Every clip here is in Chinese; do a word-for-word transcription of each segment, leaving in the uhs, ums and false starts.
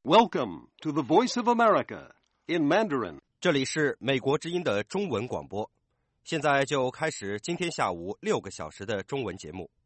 Welcome to the Voice of America in Mandarin. 这里是美国之音的中文广播，现在就开始今天下午六个小时的中文节目。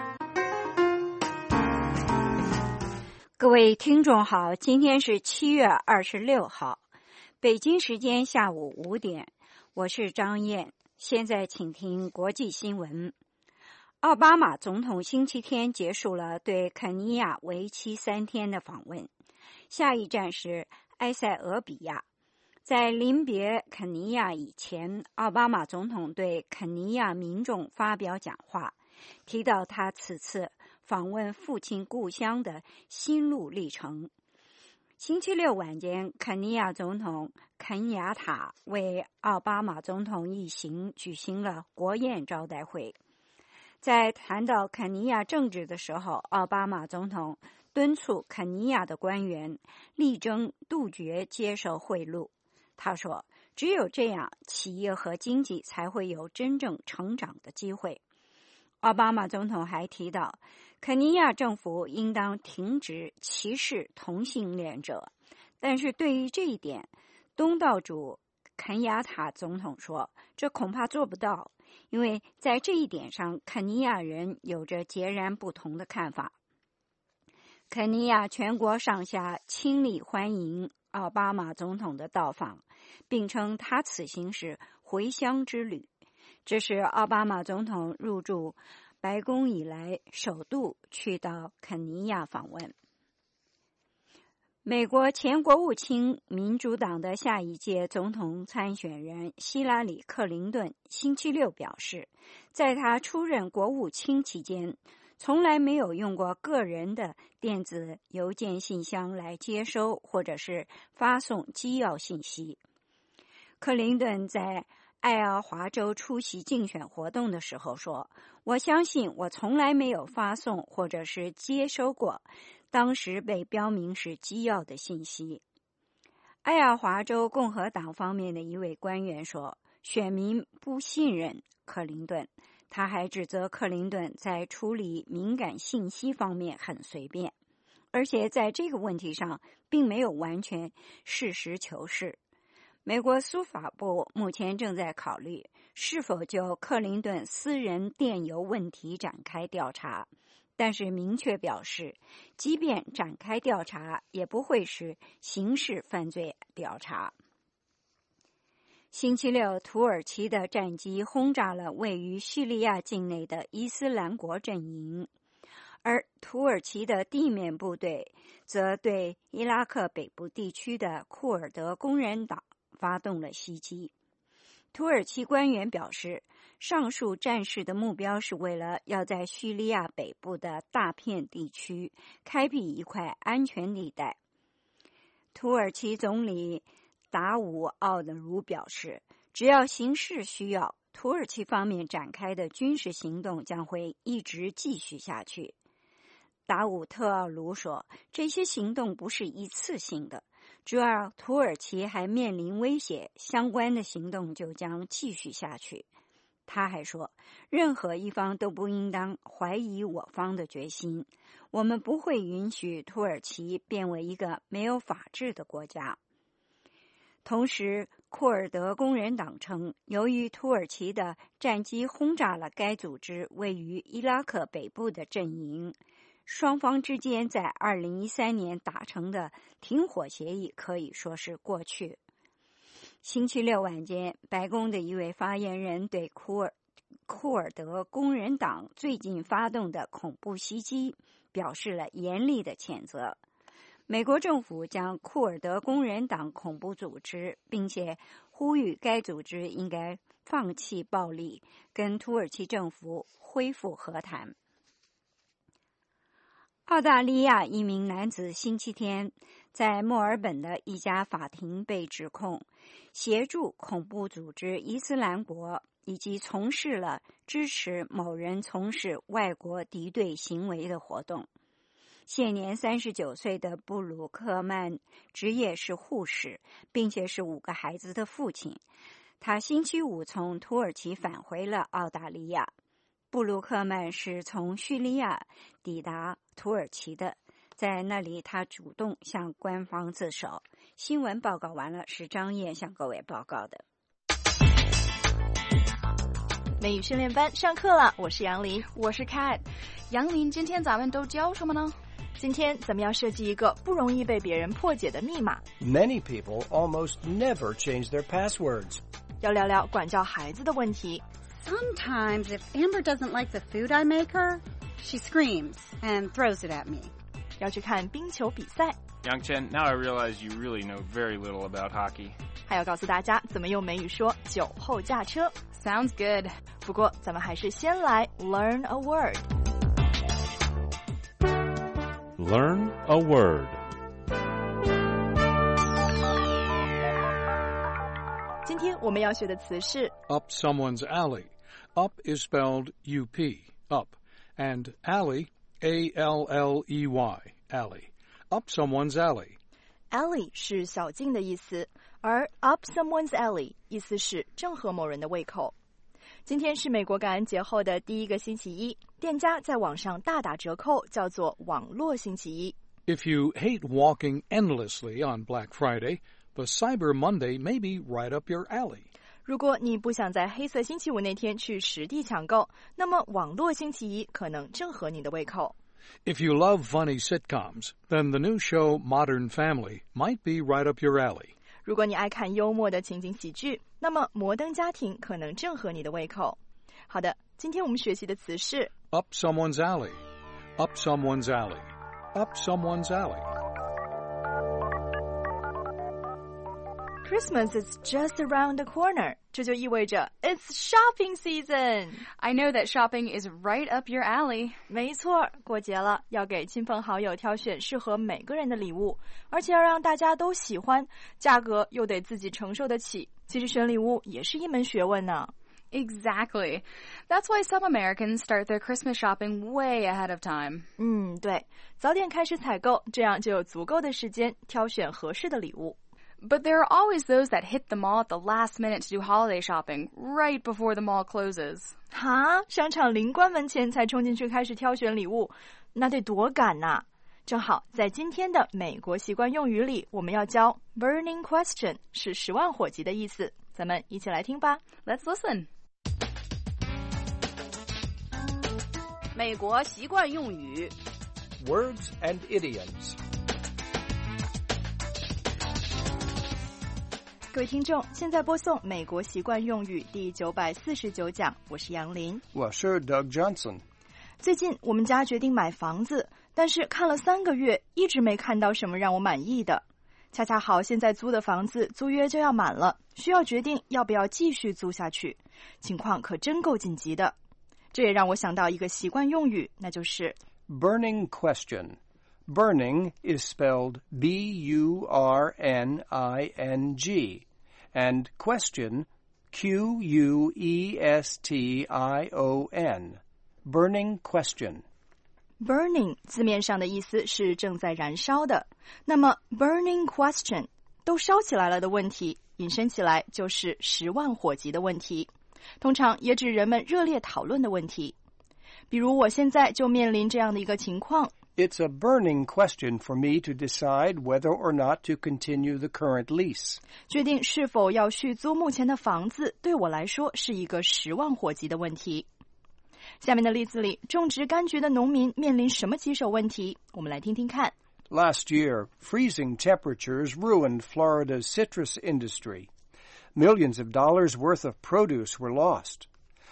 各位听众好，今天是七月二十六号，北京时间下午五点，我是张燕。现在请听国际新闻。奥巴马总统星期天结束了对肯尼亚为期三天的访问，下一站是埃塞俄比亚。在临别肯尼亚以前，奥巴马总统对肯尼亚民众发表讲话，提到他此次访问父亲故乡的心路历程。星期六晚间，肯尼亚总统肯雅塔为奥巴马总统一行举行了国宴招待会。在谈到肯尼亚政治的时候，奥巴马总统敦促肯尼亚的官员力争杜绝接受贿赂。他说，只有这样，企业和经济才会有真正成长的机会。奥巴马总统还提到，肯尼亚政府应当停止歧视同性恋者，但是对于这一点，东道主肯雅塔总统说，这恐怕做不到，因为在这一点上，肯尼亚人有着截然不同的看法。肯尼亚全国上下倾力欢迎奥巴马总统的到访，并称他此行是回乡之旅。这是奥巴马总统入驻白宫以来首度去到肯尼亚访问。美国前国务卿民主党的下一届总统参选人希拉里·克林顿星期六表示，在他出任国务卿期间，从来没有用过个人的电子邮件信箱来接收或者是发送机要信息。克林顿在爱奥华州出席竞选活动的时候说，我相信我从来没有发送或者是接收过当时被标明是机要的信息。爱奥华州共和党方面的一位官员说，选民不信任克林顿。他还指责克林顿在处理敏感信息方面很随便，而且在这个问题上并没有完全实事求是。美国司法部目前正在考虑是否就克林顿私人电邮问题展开调查，但是明确表示，即便展开调查，也不会是刑事犯罪调查。星期六，土耳其的战机轰炸了位于叙利亚境内的伊斯兰国阵营，而土耳其的地面部队则对伊拉克北部地区的库尔德工人党发动了袭击。土耳其官员表示，上述战事的目标是为了要在叙利亚北部的大片地区开辟一块安全地带。土耳其总理达武奥德鲁表示，只要形势需要，土耳其方面展开的军事行动将会一直继续下去。达武特奥卢说，这些行动不是一次性的，只要土耳其还面临威胁，相关的行动就将继续下去。他还说，任何一方都不应当怀疑我方的决心，我们不会允许土耳其变为一个没有法治的国家。同时，库尔德工人党称，由于土耳其的战机轰炸了该组织位于伊拉克北部的阵营，双方之间在二零一三年达成的停火协议可以说是过去。星期六晚间，白宫的一位发言人对库尔库尔德工人党最近发动的恐怖袭击表示了严厉的谴责。美国政府将库尔德工人党恐怖组织，并且呼吁该组织应该放弃暴力，跟土耳其政府恢复和谈。澳大利亚一名男子星期天在墨尔本的一家法庭被指控协助恐怖组织伊斯兰国，以及从事了支持某人从事外国敌对行为的活动。现年三十九岁的布鲁克曼职业是护士，并且是五个孩子的父亲。他星期五从土耳其返回了澳大利亚。布鲁克曼是从叙利亚抵达土耳其的， 在那里他主动向官方自首。新闻报告完了，是张燕向各位报告的。 美语训练班上课了，我是杨林， 我是 Kat。 杨林，今天咱们都教什么呢？ 今天咱们要设计一个不容易被别人破解的密码。 Many people almost never change their passwords. 要聊聊管教孩子的问题。 Sometimes if Amber doesn't like the food I make her, she screams and throws it at me. 要去看冰球比赛。 Yang Chen, now I realize you really know very little about hockey. 还要告诉大家怎么用美语说酒后驾车。 Sounds good. 不过咱们还是先来 learn a word. Learn a word. 今天我们要学的词是 up someone's alley. Up is spelled U P, up, and alley, A L L E Y, alley. Up someone's alley. alley 是小径的意思，而 up someone's alley 意思是正合某人的胃口。今天是美国感恩节后的第一个星期一，店家在网上大打折扣，叫做网络星期一。 If you hate walking endlessly on Black Friday, the Cyber Monday may be right up your alley. 如果你不想在黑色星期五那天去实地抢购，那么网络星期一可能正合你的胃口。 If you love funny sitcoms, then the new show Modern Family might be right up your alley. 如果你爱看幽默的情景喜剧，那么摩登家庭可能正合你的胃口。好的，今天我们学习的词是 up someone's alley. Up someone's alley. Up someone's alley. Christmas is just around the corner. 这就意味着 It's shopping season. I know that shopping is right up your alley. 没错，过节了，要给亲朋好友挑选适合每个人的礼物，而且要让大家都喜欢，价格又得自己承受得起。其实选礼物也是一门学问呢。 Exactly. That's why some Americans start their Christmas shopping way ahead of time. 嗯，对，早点开始采购，这样就有足够的时间挑选合适的礼物。 But there are always those that hit the mall at the last minute to do holiday shopping, right before the mall closes. 哈，商场临关门前才冲进去开始挑选礼物，那得多赶呐！正好在今天的美国习惯用语里，我们要教 burning question， 是十万火急的意思。咱们一起来听吧。 Let's listen. 美国习惯用语 Words and idioms. 各位听众，现在播送美国习惯用语第九百四十九讲，我是杨林， 我是 Doug Johnson. 最近我们家决定买房子，但是看了三个月，一直没看到什么让我满意的。恰恰好现在租的房子租约就要满了，需要决定要不要继续租下去，情况可真够紧急的。这也让我想到一个习惯用语，那就是 Burning question. Burning is spelled B U R N I N G, and question, Q U E S T I O N. Burning question. Burning 字面上的意思是正在燃烧的，那么 burning question 都烧起来了的问题，引申起来就是十万火急的问题，通常也指人们热烈讨论的问题。比如我现在就面临这样的一个情况。 It's a burning question for me to decide whether or not to continue the current lease. 决定是否要续租目前的房子，对我来说是一个十万火急的问题。下面的例子里，种植柑橘的农民面临什么棘手问题？我们来听听看。 Last year, freezing temperatures ruined Florida's citrus industry. Millions of dollars worth of produce were lost.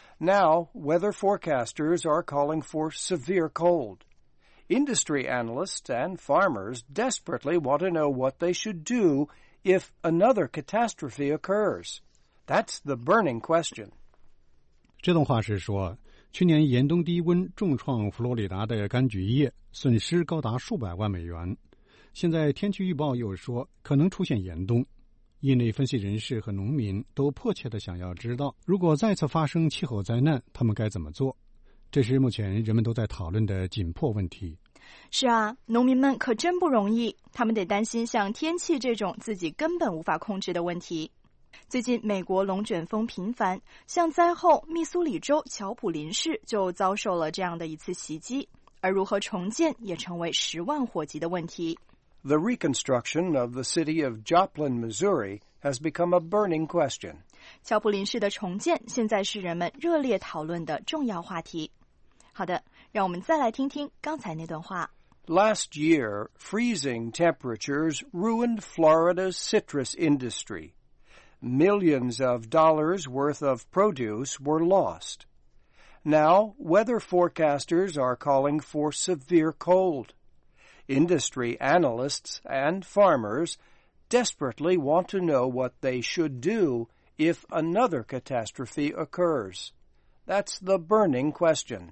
Now, weather forecasters are calling for severe cold.Industry analysts and farmers desperately want to know what they should do if another catastrophe occurs. That's the burning question. 这段话是说，去年严冬低温重创佛罗里达的柑橘业，损失高达数百万美元。现在天气预报又说可能出现严冬，业内分析人士和农民都迫切地想要知道，如果再次发生气候灾难，他们该怎么做？这是目前人们都在讨论的紧迫问题。 是啊，农民们可真不容易，他们得担心像天气这种自己根本无法控制的问题。最近美国龙卷风频繁，像灾后密苏里州乔普林市就遭受了这样的一次袭击，而而如何重建也成为十万火急的问题。 The reconstruction of the city of Joplin, Missouri has become a burning question. 乔普林市的重建现在是人们热烈讨论的重要话题。好的，让我们再来听听刚才那段话。 Last year, freezing temperatures ruined Florida's citrus industry. Millions of dollars worth of produce were lost. Now, weather forecasters are calling for severe cold. Industry analysts and farmers desperately want to know what they should do if another catastrophe occurs. That's the burning question.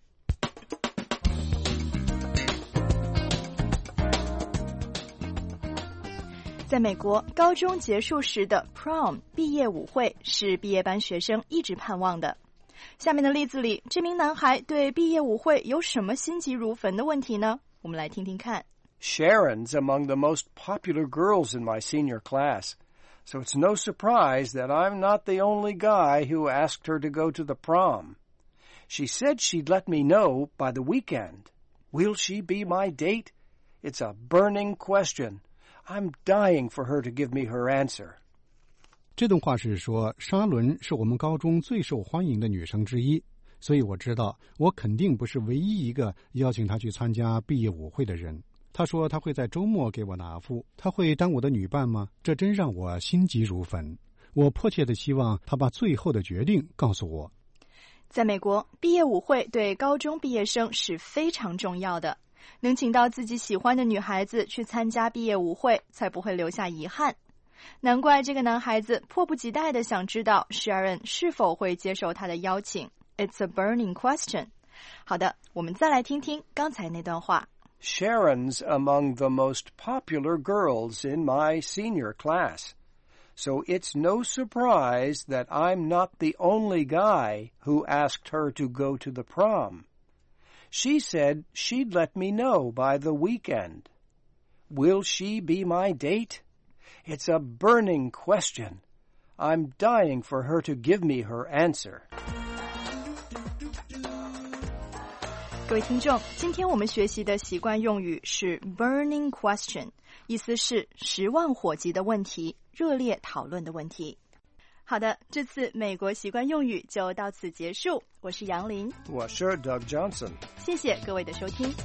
在美国，高中结束时的 prom 毕业舞会是毕业班学生一直盼望的。下面的例子里，这名男孩对毕业舞会有什么心急如焚的问题呢？我们来听听看。 Sharon's among the most popular girls in my senior class, so it's no surprise that I'm not the only guy who asked her to go to the prom. She said she'd let me know by the weekend. Will she be my date? It's a burning question.I'm dying for her to give me her answer. 这段话是说，莎伦是我们高中最受欢迎的女生之一，所以我知道我肯定不是唯一一个邀请她去参加毕业舞会的人。她说她会在周末给我答复，她会当我的女伴吗？这真让我心急如焚。我迫切地希望她把最后的决定告诉我。 在美国，毕业舞会对高中毕业生是非常重要的。能请到自己喜欢的女孩子去参加毕业舞会，才不会留下遗憾。难怪这个男孩子迫不及待地想知道 Sharon 是否会接受他的邀请。It's a burning question. 好的，我们再来听听刚才那段话。 Sharon's among the most popular girls in my senior class, so it's no surprise that I'm not the only guy who asked her to go to the prom.She said she'd let me know by the weekend. Will she be my date? It's a burning question. I'm dying for her to give me her answer. 各位听众，今天我们学习的习惯用语是 burning question， 意思是十万火急的问题，热烈讨论的问题。好的，这次美国习惯用语就到此结束。我是杨林， 我是 Doug Johnson。 谢谢各位的收听。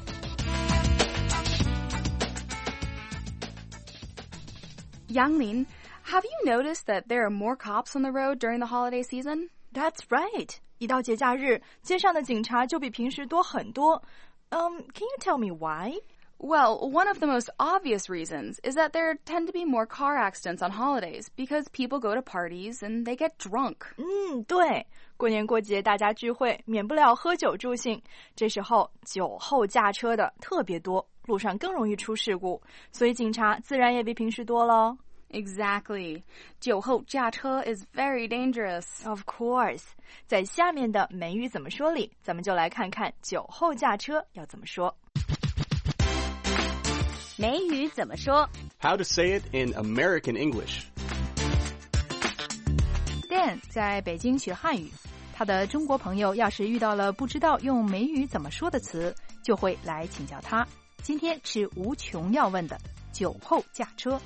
Yang Lin, have you noticed that there are more cops on the road during the holiday season? That's right. 一到节假日，街上的警察就比平时多很多。Um, can you tell me why?Well, one of the most obvious reasons is that there tend to be more car accidents on holidays because people go to parties and they get drunk. 嗯，对，过年过节大家聚会，免不了喝酒助兴，这时候酒后驾车的特别多，路上更容易出事故，所以警察自然也比平时多咯。 Exactly. 酒后驾车 is very dangerous. Of course. 在下面的美语怎么说里，咱们就来看看酒后驾车要怎么说。 美语怎么说 How to say it in American English. Dan 在北京学汉语，他的中国朋友要是遇到了不知道用美语怎么说的词，就会来请教他。今天是无穷要问的酒后驾车。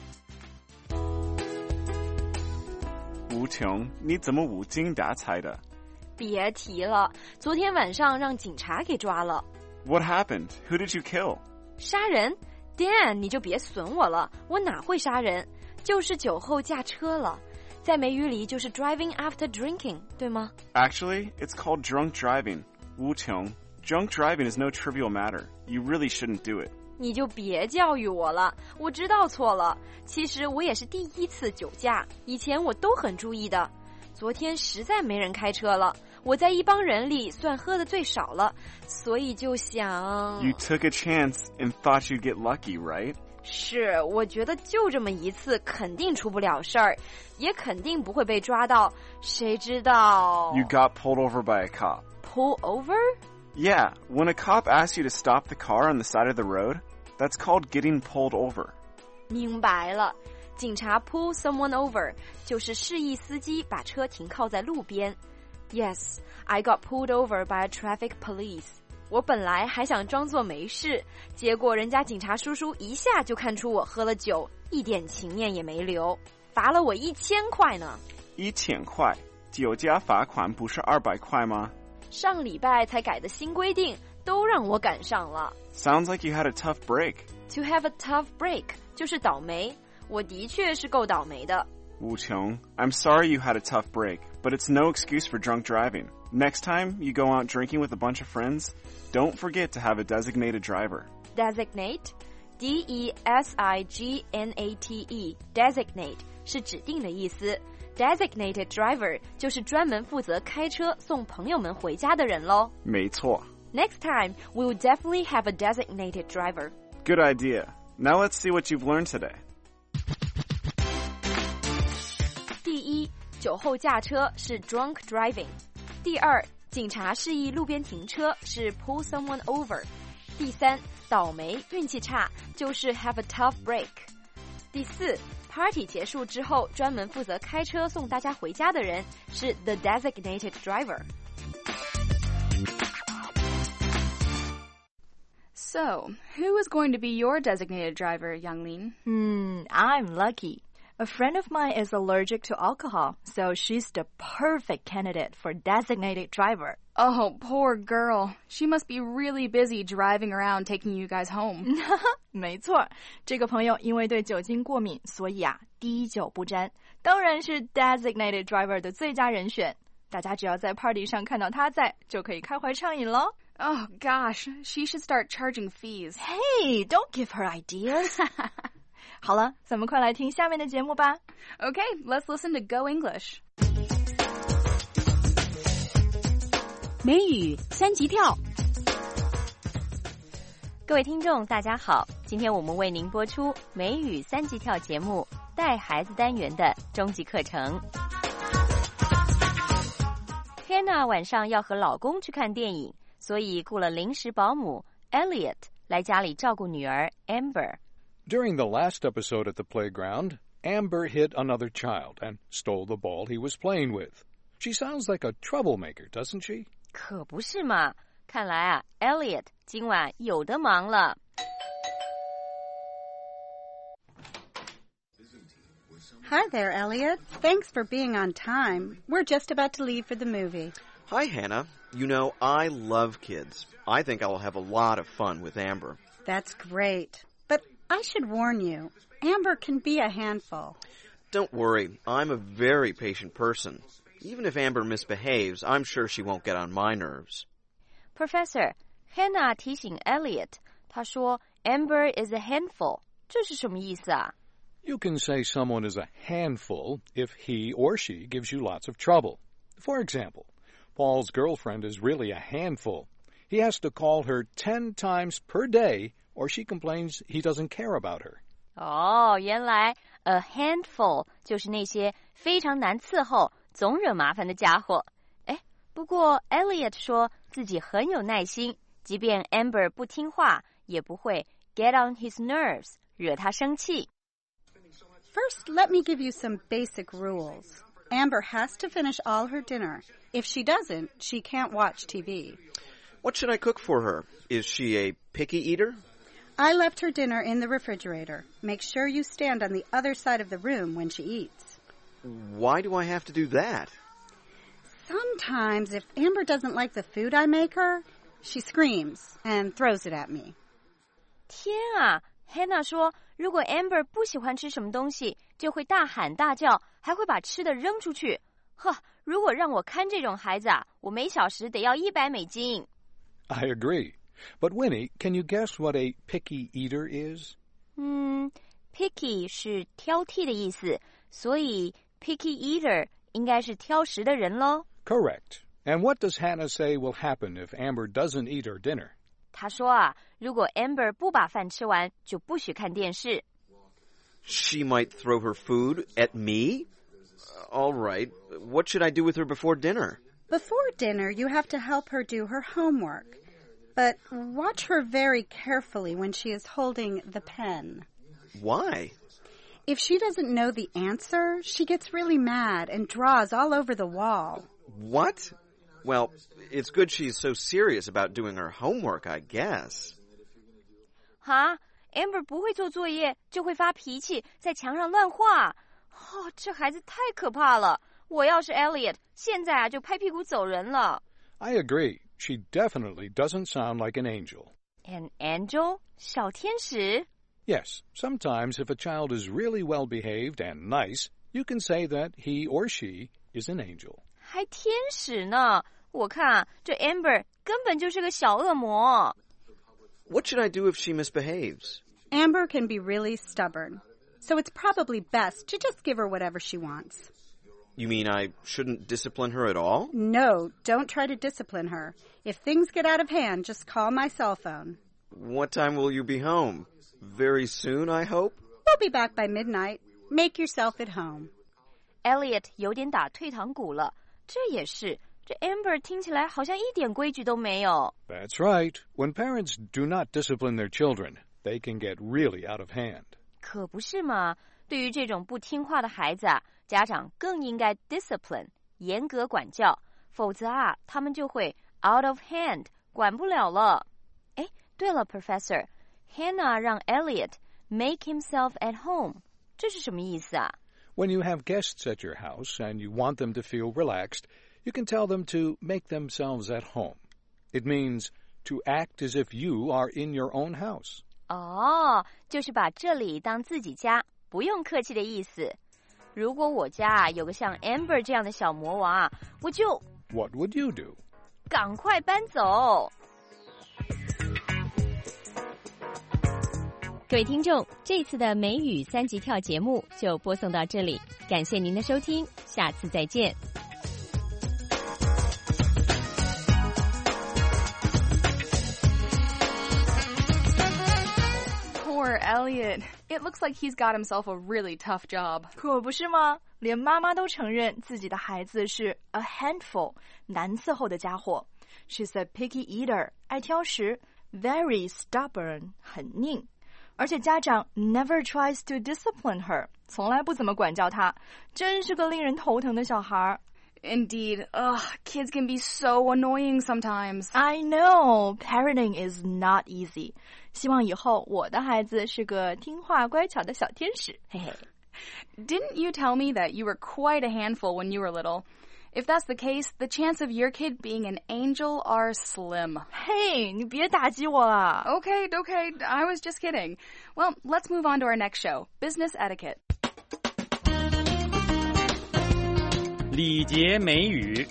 无穷，你怎么无精打采的？ 别提了，昨天晚上让警察给抓了。 What happened? Who did you kill? 杀人 Dan, 你就别损我了，我哪会杀人？就是酒后驾车了。在美语里就是 driving after drinking, 对吗？ Actually, it's called drunk driving. 无穷 Drunk driving is no trivial matter. You really shouldn't do it. 你就别教育我了，我知道错了。其实我也是第一次酒驾，以前我都很注意的。昨天实在没人开车了，我在一帮人里算喝的最少了，所以就想 You took a chance and thought you'd get lucky, right? 是，我觉得就这么一次肯定出不了事儿，也肯定不会被抓到，谁知道 You got pulled over by a cop. Pull over? Yeah, when a cop asks you to stop the car on the side of the road, that's called getting pulled over. 明白了，警察 pull someone over 就是示意司机把车停靠在路边。Yes, I got pulled over by a traffic police. 我本来还想装作没事，结果人家警察叔叔一下就看出我喝了酒，一点情面也没留，罚了我一千块呢。 一千块？酒驾罚款不是二百块吗？ 上礼拜才改的新规定，都让我赶上了。 Sounds like you had a tough break. To have a tough break 就是倒霉，我的确是够倒霉的。 Wu Qiong, I'm sorry you had a tough break, but it's no excuse for drunk driving. Next time you go out drinking with a bunch of friends, don't forget to have a designated driver. Designate? D E S I G N A T E. Designate 是指定的意思。Designated driver 就是专门负责开车送朋友们回家的人咯。 没错。 Next time, we will definitely have a designated driver. Good idea. Now let's see what you've learned today. 第一，酒后驾车是 drunk driving。第二，警察示意路边停车是 pull someone over。第三，倒霉运气差就是 have a tough break。第四，party 结束之后专门负责开车送大家回家的人是 the designated driver。 So, who is going to be your designated driver, Yanglin? Hmm, I'm lucky. A friend of mine is allergic to alcohol, so she's the perfect candidate for designated driver. Oh, poor girl. She must be really busy driving around taking you guys home. 没错，这个朋友因为对酒精过敏，所以啊，滴酒不沾，当然是 designated driver 的最佳人选。大家只要在 party 上看到他在，就可以开怀畅饮咯。 Oh, gosh, she should start charging fees. Hey, don't give her ideas. 好了，咱们快来听下面的节目吧。 Okay, let's listen to Go English. 美语三级跳。 各位听众大家好，今天我们为您播出美语三级跳节目带孩子单元的终极课程。Hannah 晚上要和老公去看电影，所以雇了临时保姆 Elliot 来家里照顾女儿 Amber。During the last episode at the playground, Amber hit another child and stole the ball he was playing with. She sounds like a troublemaker, doesn't she? 可不是嘛，看来啊 Elliot 今晚有的忙了。 Hi there, Elliot. Thanks for being on time. We're just about to leave for the movie. Hi, Hannah. You know, I love kids. I think I will have a lot of fun with Amber. That's great. But I should warn you, Amber can be a handful. Don't worry. I'm a very patient person. Even if Amber misbehaves, I'm sure she won't get on my nerves. Professor, Hannah 提醒 Elliot, 她说 Amber is a handful. 这是什么意思啊 ？You can say someone is a handful if he or she gives you lots of trouble. For example, Paul's girlfriend is really a handful. He has to call her ten times per day or she complains he doesn't care about her. 哦，原来 a handful 就是那些非常难伺候、总惹麻烦的家伙。哎，不过 Elliot 说自己很有耐心，即便 Amber 不听话，也不会 get on his nerves， 惹他生气。 First, let me give you some basic rules. Amber has to finish all her dinner. If she doesn't, she can't watch T V. What should I cook for her? Is she a picky eater? I left her dinner in the refrigerator. Make sure you stand on the other side of the room when she eats. Why do I have to do that? Sometimes, if Amber doesn't like the food I make her, she screams and throws it at me. 天啊！ Hannah 说，如果 Amber 不喜欢吃什么东西，就会大喊大叫，还会把吃的扔出去。呵，如果让我看这种孩子啊，我每小时得要一百美金。 I agree. But Winnie, can you guess what a picky eater is? 嗯 ，picky 是挑剔的意思，所以 picky eater 应该是挑食的人咯。 Correct. And what does Hannah say will happen if Amber doesn't eat her dinner? 他说啊，如果 Amber 不把饭吃完，就不许看电视。 She might throw her food at me? All right. What should I do with her before dinner? Before dinner, you have to help her do her homework. But watch her very carefully when she is holding the pen. Why? If she doesn't know the answer, she gets really mad and draws all over the wall. What? Well, it's good she's so serious about doing her homework, I guess. 哈 Amber 不会做作业就会发脾气，在墙上乱画。哦，这孩子太可怕了。我要是 Elliot， 现在啊就拍屁股走人了。 I agree. She definitely doesn't sound like an angel. An angel? 小天使? Yes, sometimes if a child is really well behaved and nice, you can say that he or she is an angel. 还天使呢？我看啊，这 Amber 根本就是个小恶魔。 What should I do if she misbehaves? Amber can be really stubborn, so it's probably best to just give her whatever she wants. You mean I shouldn't discipline her at all? No, don't try to discipline her. If things get out of hand, just call my cell phone. What time will you be home? Very soon, I hope? We'll be back by midnight. Make yourself at home. Elliot 有点打退堂鼓了，这也是，这 Amber 听起来好像一点规矩都没有。 That's right. When parents do not discipline their children, they can get really out of hand. 可不是嘛，对于这种不听话的孩子啊，家长更应该 discipline 严格管教，否则啊，他们就会 out of hand 管不了了。哎，对了 ，Professor， Hannah 让 Elliot make himself at home， 这是什么意思啊？ When you have guests at your house and you want them to feel relaxed, you can tell them to make themselves at home. It means to act as if you are in your own house. 哦，就是把这里当自己家，不用客气的意思。如果我家啊有个像 Amber 这样的小魔王啊，我就 What would you do? 赶快搬走。各位听众，这次的美语三级跳节目就播送到这里，感谢您的收听，下次再见。 Poor Elliot. It looks like he's got himself a really tough job. 可不是吗？连妈妈都承认自己的孩子是 a handful 难伺候的家伙。She's a picky eater 爱挑食 very stubborn 很拧。而且家长 never tries to discipline her 从来不怎么管教她，真是个令人头疼的小孩。 Indeed. Ugh, kids can be so annoying sometimes. I know. Parenting is not easy. 希望以后我的孩子是个听话乖巧的小天使。嘿嘿。 Didn't you tell me that you were quite a handful when you were little? If that's the case, the chance of your kid being an angel are slim. Hey, 你别打击我了。 Okay, okay. I was just kidding. Well, let's move on to our next show, Business Etiquette. 礼节美语。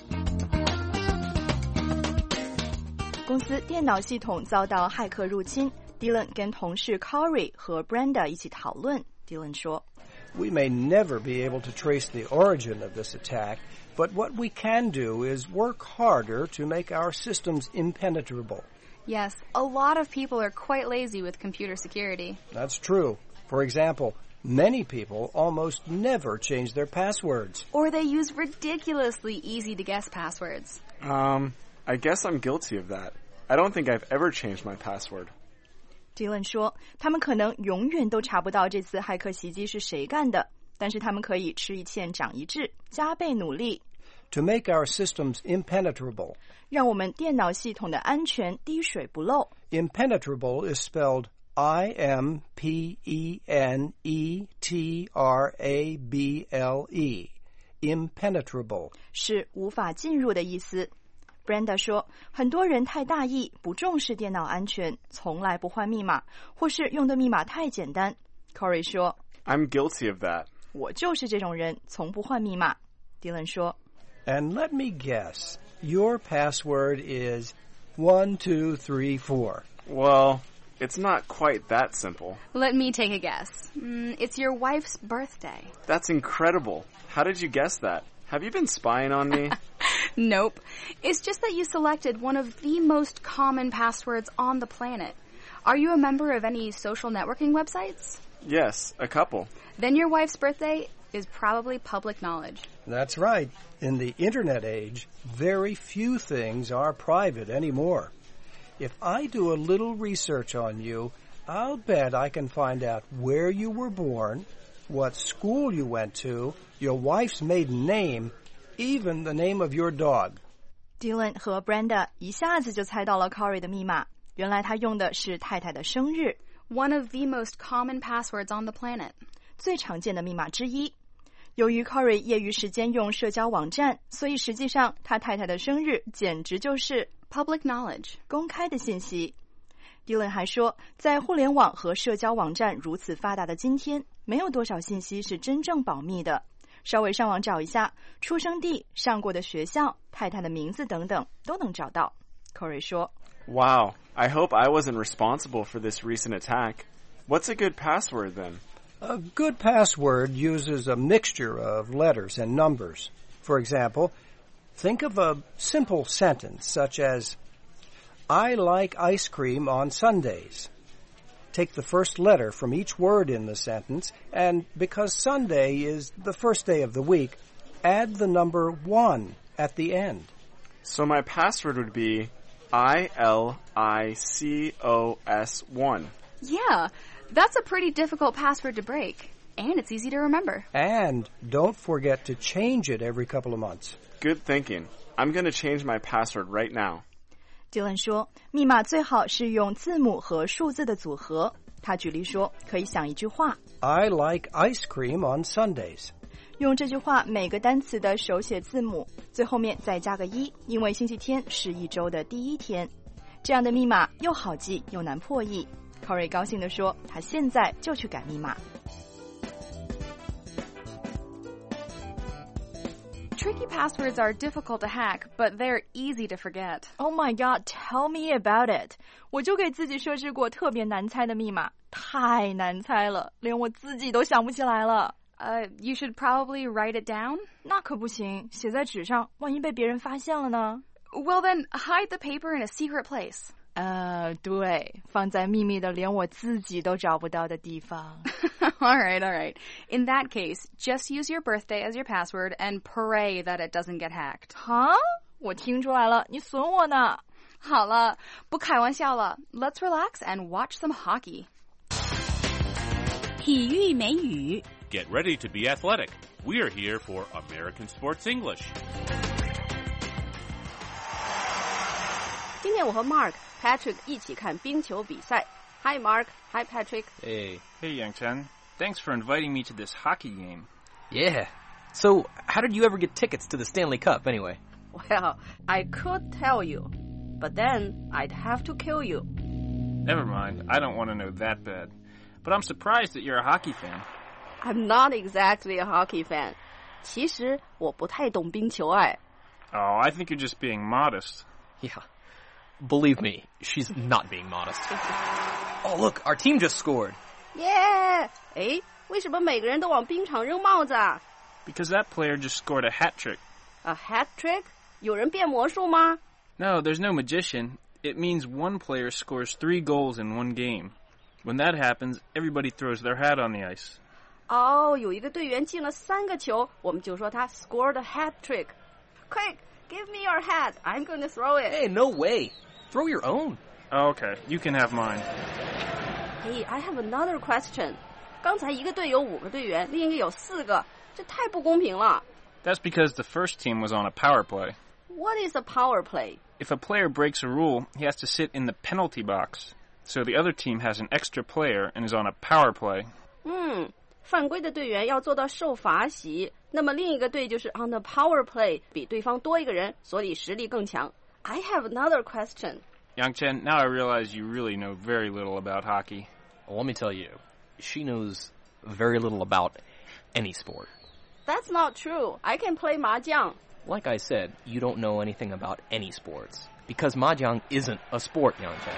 公司电脑系统遭到骇客入侵 Dylan 跟同事 Corey 和 Brenda 一起讨论 Dylan 说 We may never be able to trace the origin of this attack, but what we can do is work harder to make our systems impenetrable. Yes, a lot of people are quite lazy with computer security. That's true. For example, many people almost never change their passwords. Or they use ridiculously easy-to-guess passwords. Um, I guess I'm guilty of that. I don't think I've ever changed my password. Dylan 说他们可能永远都查不到这次骇客袭击是谁干的，但是他们可以吃一堑长一智，加倍努力 To make our systems impenetrable. 让我们电脑系统的安全滴水不漏 Impenetrable is spelled I M P E N E T R A B L E. Impenetrable. 是无法进入的意思。Brenda 说很多人太大意，不重视电脑安全，从来不换密码，或是用的密码太简单。Corey 说 I'm guilty of that. 我就是这种人，从不换密码。Dylan 说 And let me guess, your password is one two three four. Well, it's not quite that simple. Let me take a guess. Mm, it's your wife's birthday. That's incredible. How did you guess that? Have you been spying on me? Nope. It's just that you selected one of the most common passwords on the planet. Are you a member of any social networking websites? Yes, a couple. Then your wife's birthday is probably public knowledge. That's right. In the Internet age, very few things are private anymore. If I do a little research on you, I'll bet I can find out where you were born, what school you went to, your wife's maiden name, even the name of your dog. Dylan 和 Brenda 一下子就猜到了 Corey 的密码，原来他用的是太太的生日。 One of the most common passwords on the planet. 最常见的密码之一。由于 Corey 业余时间用社交网站，所以实际上他太太的生日简直就是 public knowledge， 公开的信息。Dylan 还说，在互联网和社交网站如此发达的今天，没有多少信息是真正保密的。稍微上网找一下，出生地、上过的学校、太太的名字等等都能找到。Corey 说 Wow, I hope I wasn't responsible for this recent attack. What's a good password then? A good password uses a mixture of letters and numbers. For example, think of a simple sentence such as, I like ice cream on Sundays. Take the first letter from each word in the sentence, and because Sunday is the first day of the week, add the number one at the end. So my password would be I L I C O S one. Yeah, that's a pretty difficult password to break, and it's easy to remember. And don't forget to change it every couple of months. Good thinking. I'm going to change my password right now. Dylan 说，密码最好是用字母和数字的组合。他举例说，可以想一句话 I like ice cream on Sundays. 用这句话每个单词的手写字母，最后面再加个一，因为星期天是一周的第一天。这样的密码又好记又难破译。Corey 高兴地说，他现在就去改密码。 Tricky passwords are difficult to hack, but they're easy to forget. Oh my god, tell me about it. 我就给自己设置过特别难猜的密码，太难猜了，连我自己都想不起来了。 Uh, you should probably write it down. 那可不行，写在纸上，万一被别人发现了呢？ Well then, hide the paper in a secret place. 呃，对，放在秘密的连我自己都找不到的地方。 all right, all right. In that case, just use your birthday as your password and pray that it doesn't get hacked. 哈？我听出来了，你损我呢。 好了，不开玩笑了。Let's relax and watch some hockey. 体育美语 Get ready to be athletic. We're here for American Sports English. 今天我和 Mark、Patrick 一起看冰球比赛。Hi Mark, hi Patrick. Hey. Hey Yang Chen. Thanks for inviting me to this hockey game. Yeah. So, how did you ever get tickets to the Stanley Cup anyway? Well, I could tell you, but then I'd have to kill you. Never mind. I don't want to know that bad. But I'm surprised that you're a hockey fan. I'm not exactly a hockey fan. 其实我不太懂冰球爱。 Oh, I think you're just being modest. Yeah. Believe me, she's not being modest. Oh, look, our team just scored. Yeah! 诶，为什么每个人都往冰场扔帽子啊？ Because that player just scored a hat trick. A hat trick? 有人变魔术吗？ No, there's no magician. It means one player scores three goals in one game. When that happens, everybody throws their hat on the ice. 哦，有一个队员进了三个球，我们就说他 scored a hat trick. Quick, give me your hat. I'm going to throw it. Hey, no way. Throw your own. Okay, you can have mine. Hey, I have another question. 刚才一个队有五个队员，另一个有四个，这太不公平了。 That's because the first team was on a power play. What is a power play? If a player breaks a rule, he has to sit in the penalty box. So the other team has an extra player and is on a power play. 嗯，犯规的队员要做到受罚席，那么另一个队就是 on the power play， 比对方多一个人，所以实力更强。I have another question. Yang Chen, now I realize you really know very little about hockey. Well, let me tell you, she knows very little about any sport. That's not true. I can play mahjong. Like I said, you don't know anything about any sports. Because mahjong isn't a sport, Yang Chen.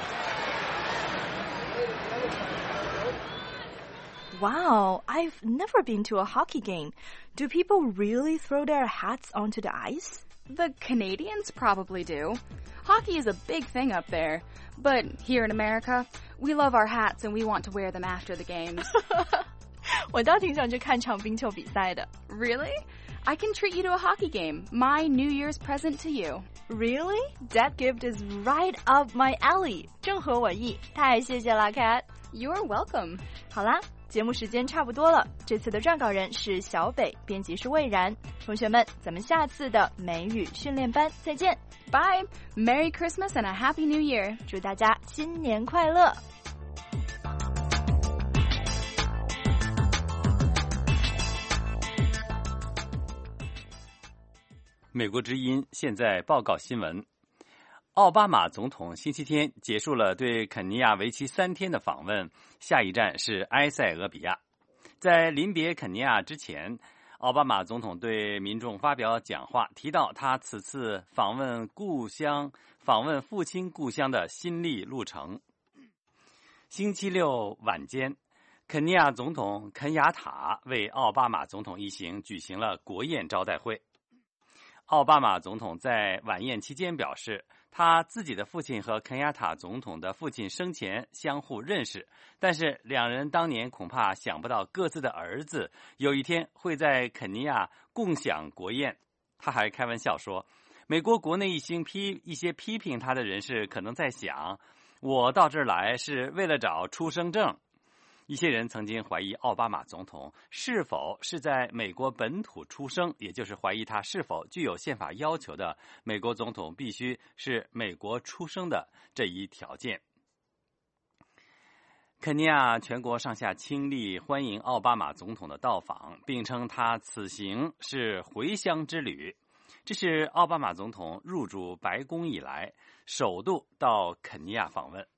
Wow, I've never been to a hockey game. Do people really throw their hats onto the ice? The Canadians probably do. Hockey is a big thing up there. But here in America, we love our hats and we want to wear them after the games. 我倒挺想去看场冰球比赛的。 Really? I can treat you to a hockey game. My New Year's present to you. Really? That gift is right up my alley. 正合我意。太谢谢了 Kat. You're welcome. 好啦， 节目时间差不多了，这次的撰稿人是小北，编辑是魏然。同学们，咱们下次的美语训练班再见 Bye! Merry Christmas and a Happy New Year! 祝大家新年快乐！ 美国之音现在报告新闻：奥巴马总统星期天结束了对肯尼亚为期三天的访问，下一站是埃塞俄比亚。在临别肯尼亚之前，奥巴马总统对民众发表讲话，提到他此次访问故乡、访问父亲故乡的心历路程。星期六晚间，肯尼亚总统肯雅塔为奥巴马总统一行举行了国宴招待会。奥巴马总统在晚宴期间表示，他自己的父亲和肯雅塔总统的父亲生前相互认识，但是两人当年恐怕想不到各自的儿子有一天会在肯尼亚共享国宴。他还开玩笑说，美国国内一些批一些批评他的人士可能在想，我到这儿来是为了找出生证。一些人曾经怀疑奥巴马总统是否是在美国本土出生，也就是怀疑他是否具有宪法要求的美国总统必须是美国出生的这一条件。肯尼亚全国上下倾力欢迎奥巴马总统的到访，并称他此行是回乡之旅。这是奥巴马总统入主白宫以来首度到肯尼亚访问。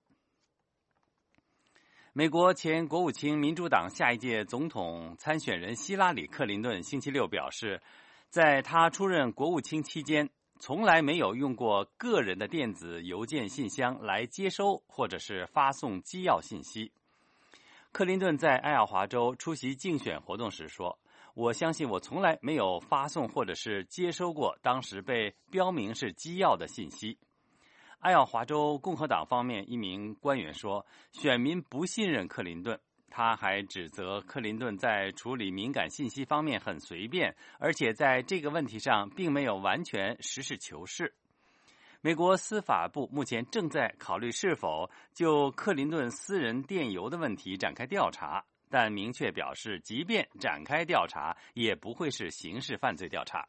美国前国务卿民主党下一届总统参选人希拉里·克林顿星期六表示，在他出任国务卿期间，从来没有用过个人的电子邮件信箱来接收或者是发送机要信息。克林顿在爱奥华州出席竞选活动时说，我相信我从来没有发送或者是接收过当时被标明是机要的信息。爱奥华州共和党方面一名官员说，选民不信任克林顿。他还指责克林顿在处理敏感信息方面很随便，而且在这个问题上并没有完全实事求是。美国司法部目前正在考虑是否就克林顿私人电邮的问题展开调查，但明确表示，即便展开调查，也不会是刑事犯罪调查。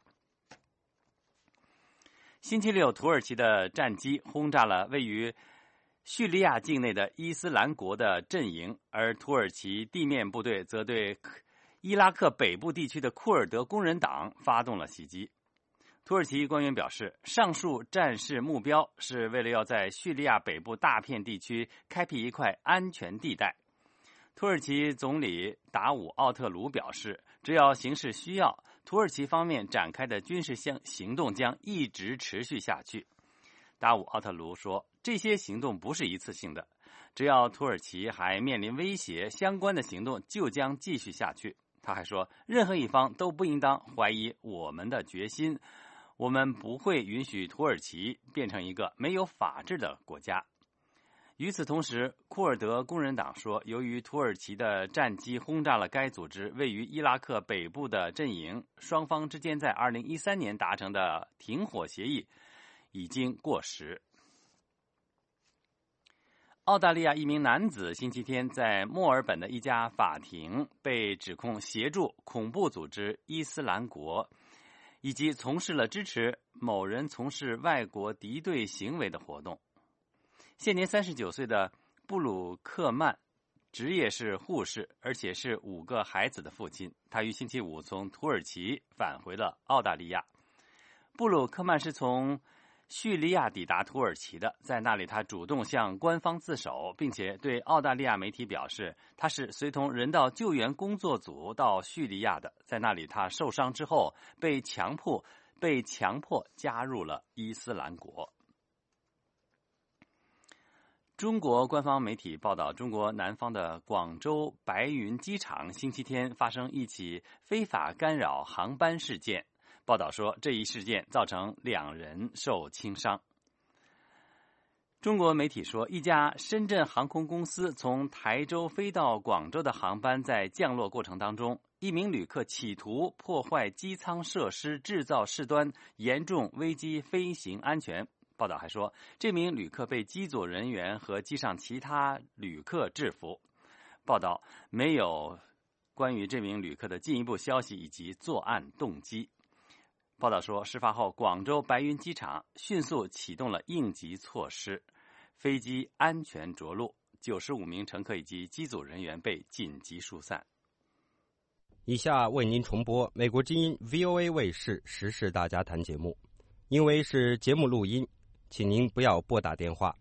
星期六，土耳其的战机轰炸了位于叙利亚境内的伊斯兰国的阵营，而土耳其地面部队则对伊拉克北部地区的库尔德工人党发动了袭击。土耳其官员表示，上述战事目标是为了要在叙利亚北部大片地区开辟一块安全地带。土耳其总理达武奥特卢表示，只要形势需要，土耳其方面展开的军事行动将一直持续下去。达武奥特卢说，这些行动不是一次性的，只要土耳其还面临威胁，相关的行动就将继续下去。他还说，任何一方都不应当怀疑我们的决心，我们不会允许土耳其变成一个没有法治的国家。与此同时，库尔德工人党说，由于土耳其的战机轰炸了该组织位于伊拉克北部的阵营，双方之间在二零一三年达成的停火协议已经过时。澳大利亚一名男子星期天在墨尔本的一家法庭被指控协助恐怖组织伊斯兰国，以及从事了支持某人从事外国敌对行为的活动。现年三十九岁的布鲁克曼职业是护士，而且是五个孩子的父亲。他于星期五从土耳其返回了澳大利亚。布鲁克曼是从叙利亚抵达土耳其的，在那里他主动向官方自首，并且对澳大利亚媒体表示，他是随同人道救援工作组到叙利亚的，在那里他受伤之后被强迫被强迫加入了伊斯兰国。中国官方媒体报道，中国南方的广州白云机场星期天发生一起非法干扰航班事件。报道说，这一事件造成两人受轻伤。中国媒体说，一家深圳航空公司从台州飞到广州的航班在降落过程当中，一名旅客企图破坏机舱设施，制造事端，严重危及飞行安全。报道还说，这名旅客被机组人员和机上其他旅客制服。报道没有关于这名旅客的进一步消息以及作案动机。报道说，事发后，广州白云机场迅速启动了应急措施，飞机安全着陆，九十五名乘客以及机组人员被紧急疏散。 以下为您重播美国之音 V O A 卫视时事大家谈节目，因为是节目录音，请您不要拨打电话。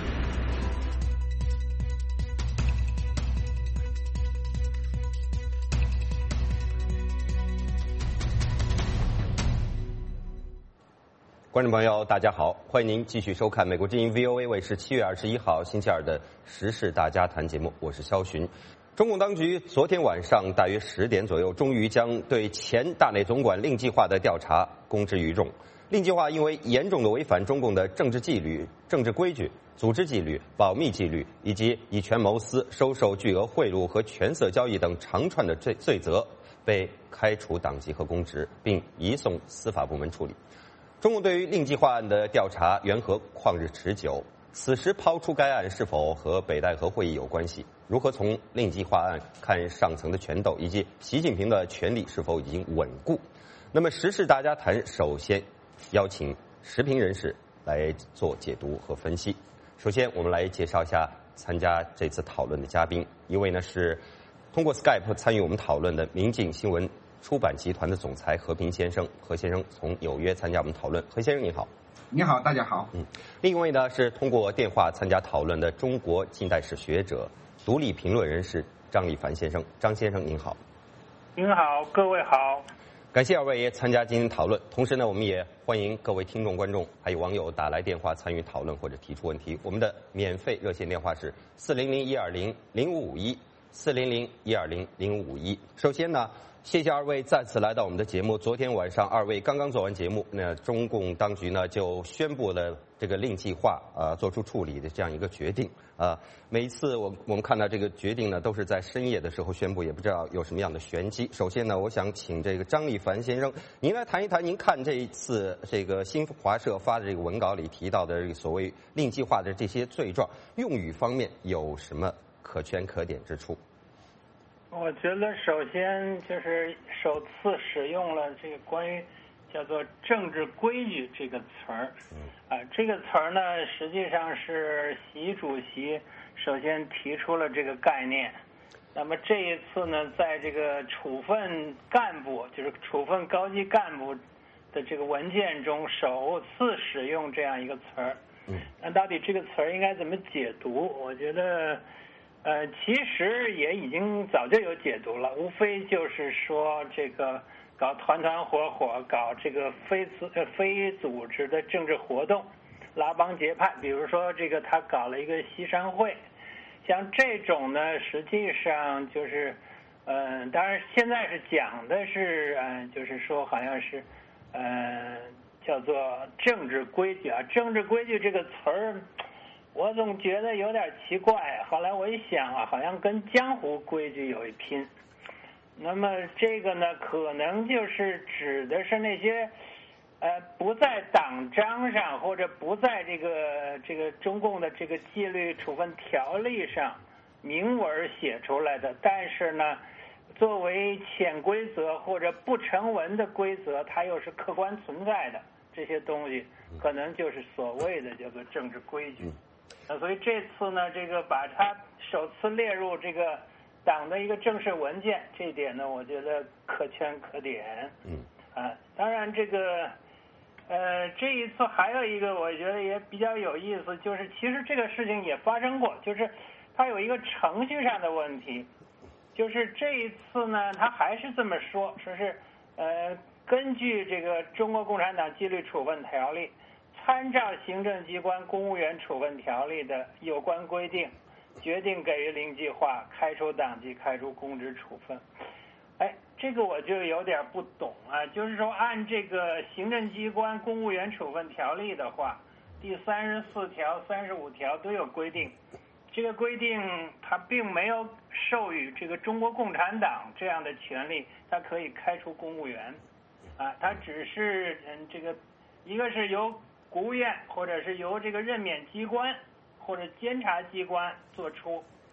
观众朋友，大家好，欢迎您继续收看美国之音 V O A 卫视七月二十一号星期二的时事大家谈节目，我是肖寻。中共当局昨天晚上大约十点左右，终于将对前大内总管令计划的调查公之于众。令计划因为严重的违反中共的政治纪律、政治规矩、组织纪律、保密纪律，以及以权谋私、收受巨额贿赂和权色交易等长串的罪罪责，被开除党籍和公职，并移送司法部门处理。中共对于令计划案的调查缘何旷日持久？此时抛出该案是否和北戴河会议有关系？如何从令计划案看上层的权斗，以及习近平的权力是否已经稳固？那么时事大家谈首先邀请时评人士来做解读和分析。首先我们来介绍一下参加这次讨论的嘉宾，一位呢是通过 Skype 参与我们讨论的明镜新闻出版集团的总裁何平先生，何先生从纽约参加我们讨论。何先生你好。 你好，大家好。 嗯，另一位呢是通过电话参加讨论的中国近代史学者、独立评论人士张立凡先生。张先生您好。 您好，各位好。 感谢二位也参加今天讨论，同时呢，我们也欢迎各位听众、观众还有网友打来电话参与讨论或者提出问题。我们的免费热线电话是四零零一二零零五五一。四零零一二零零五一。首先呢，谢谢二位再次来到我们的节目。昨天晚上二位刚刚做完节目，那中共当局呢就宣布了这个令计划啊、呃、做出处理的这样一个决定啊、呃。每一次我我们看到这个决定呢，都是在深夜的时候宣布，也不知道有什么样的玄机。首先呢，我想请这个张立凡先生，您来谈一谈，您看这一次这个新华社发的这个文稿里提到的这个所谓令计划的这些罪状，用语方面有什么可圈可点之处？ 我觉得首先就是首次使用了这个关于叫做政治规矩这个词儿，啊，这个词儿呢实际上是习主席首先提出了这个概念。那么这一次呢，在这个处分干部，就是处分高级干部的这个文件中，首次使用这样一个词儿。那到底这个词儿应该怎么解读？我觉得。呃，其实也已经早就有解读了，无非就是说这个搞团团伙伙，搞这个非组呃非组织的政治活动，拉帮结派。比如说这个他搞了一个西山会，像这种呢，实际上就是，嗯、呃，当然现在是讲的是，嗯、呃，就是说好像是，呃，叫做政治规矩啊，政治规矩这个词儿。我总觉得有点奇怪，后来我一想啊，好像跟江湖规矩有一拼。那么这个呢，可能就是指的是那些，呃，不在党章上或者不在这个这个中共的这个纪律处分条例上明文写出来的，但是呢，作为潜规则或者不成文的规则，它又是客观存在的这些东西，可能就是所谓的叫做政治规矩。那所以这次呢，这个把它首次列入这个党的一个正式文件，这一点呢，我觉得可圈可点。 嗯。 啊，当然这个，呃，这一次还有一个我觉得也比较有意思，就是其实这个事情也发生过，就是它有一个程序上的问题，就是这一次呢，他还是这么说，说是呃，根据这个中国共产党纪律处分条例。参照行政机关公务员处分条例的有关规定，决定给予令计划开除党籍、开除公职处分。哎，这个我就有点不懂啊，就是说按这个行政机关公务员处分条例的话，第三十四条、三十五条都有规定，这个规定它并没有授予这个中国共产党这样的权利，它可以开除公务员，啊，它只是嗯这个一个是由国务院或者是由这个任免机关或者监察机关做出，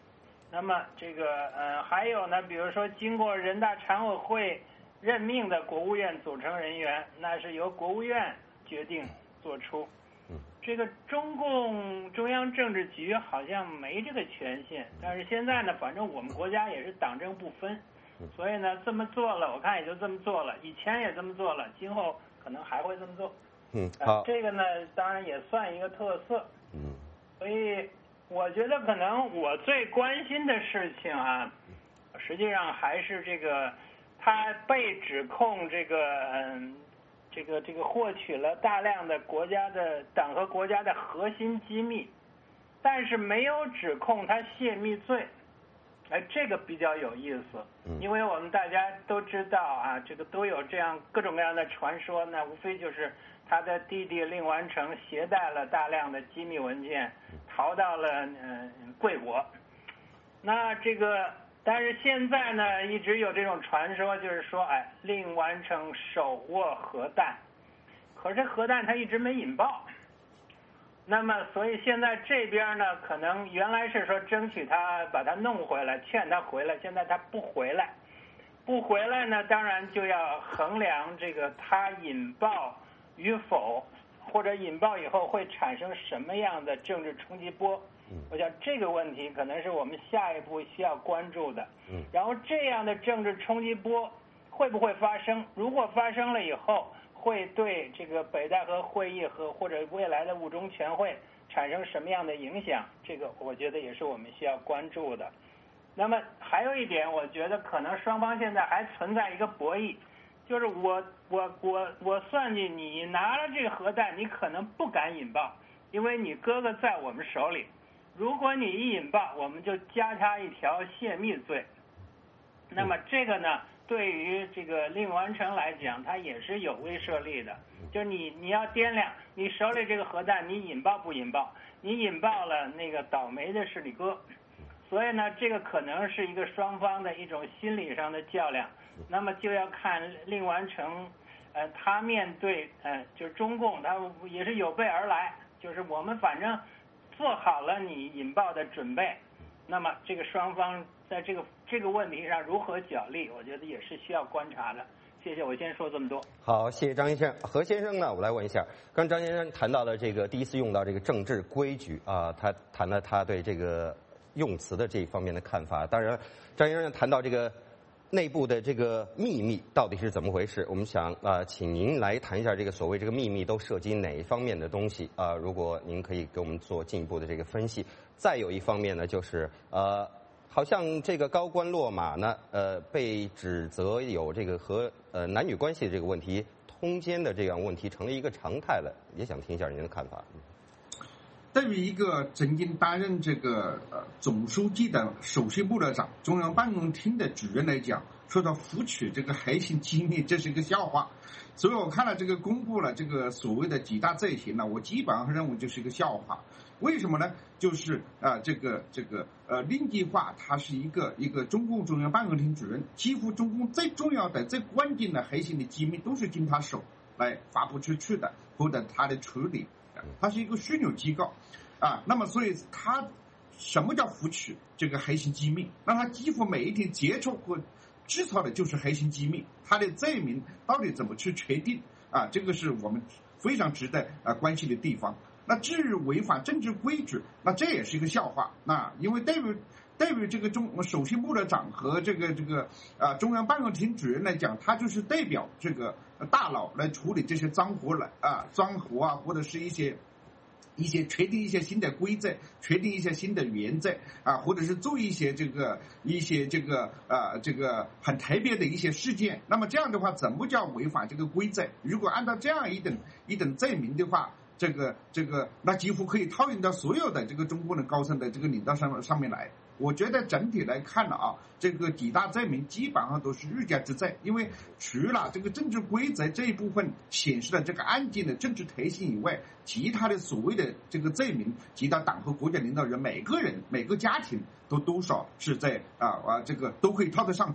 那么这个呃还有呢，比如说经过人大常委会任命的国务院组成人员，那是由国务院决定做出。这个中共中央政治局好像没这个权限，但是现在呢，反正我们国家也是党政不分，所以呢这么做了，我看也就这么做了，以前也这么做了，今后可能还会这么做。 嗯，好， 呃、这个呢当然也算一个特色。 嗯，所以我觉得可能我最关心的事情啊，实际上还是这个他被指控这个嗯。这个这个获取了大量的国家的党和国家的核心机密，但是没有指控他泄密罪，哎，这个比较有意思，因为我们大家都知道啊，这个都有这样各种各样的传说，那无非就是他的弟弟令完成携带了大量的机密文件，逃到了呃贵国，那这个。但是现在呢，一直有这种传说，就是说，哎，令完成手握核弹，可是核弹它一直没引爆。那么，所以现在这边呢，可能原来是说争取他把他弄回来，劝他回来，现在他不回来，不回来呢，当然就要衡量这个他引爆与否，或者引爆以后会产生什么样的政治冲击波。我想这个问题可能是我们下一步需要关注的。然后这样的政治冲击波会不会发生？如果发生了以后，会对这个北戴河会议和或者未来的五中全会产生什么样的影响？这个我觉得也是我们需要关注的。那么还有一点，我觉得可能双方现在还存在一个博弈，就是我我我我算计你拿了这个核弹，你可能不敢引爆，因为你哥哥在我们手里。如果你一引爆，我们就加他一条泄密罪。那么这个呢，对于这个令完成来讲，它也是有威慑力的。就是你你要掂量你手里这个核弹，你引爆不引爆？你引爆了，那个倒霉的是你哥。所以呢，这个可能是一个双方的一种心理上的较量。那么就要看令完成，呃，他面对呃，就是中共，他也是有备而来，就是我们反正。做好了你引爆的准备，那么这个双方在这个这个问题上如何角力，我觉得也是需要观察的。谢谢，我先说这么多。 好，谢谢张先生。何先生呢？我来问一下，刚张先生谈到了这个第一次用到这个政治规矩啊，他谈了他对这个用词的这一方面的看法。当然，张先生谈到这个内部的这个秘密到底是怎么回事？我们想啊、呃，请您来谈一下这个所谓这个秘密都涉及哪一方面的东西啊、呃？如果您可以给我们做进一步的这个分析。再有一方面呢，就是呃，好像这个高官落马呢，呃，被指责有这个和呃男女关系的这个问题通奸的这样问题成了一个常态了，也想听一下您的看法。 对于一个曾经担任这个呃总书记的首席部长、中央办公厅的主任来讲，说到扶取这个核心机密，这是一个笑话。所以我看了这个公布了这个所谓的几大罪行呢，我基本上认为就是一个笑话。为什么呢？就是啊、呃，这个这个呃，令计划他是一个一个中共中央办公厅主任，几乎中共最重要的、最关键的核心的机密都是经他手来发布出去的，或者他的处理。它是一个枢纽机构啊，那么所以它什么叫扶取这个核心机密？那它几乎每一天接触或制造的就是核心机密，它的罪名到底怎么去确定啊？这个是我们非常值得啊关心的地方。那至于违反政治规矩，那这也是一个笑话。那因为对于对于这个中首席部长和这个这个啊中央办公厅主任来讲，他就是代表这个大佬来处理这些脏活了啊，脏活啊，或者是一些一些确定一些新的规则，确定一些新的原则啊，或者是做一些这个一些这个啊这个很特别的一些事件。那么这样的话，怎么叫违反这个规则？如果按照这样一等一等罪名的话，这个这个那几乎可以套用到所有的这个中国的高层的这个领导上上面来。我觉得整体来看了啊，这个几大罪名基本上都是欲加之罪，因为除了这个政治规则这一部分显示了这个案件的政治特性以外，其他的所谓的这个罪名，其他党和国家领导人每个人每个家庭都多少是在啊啊这个都可以套得上去。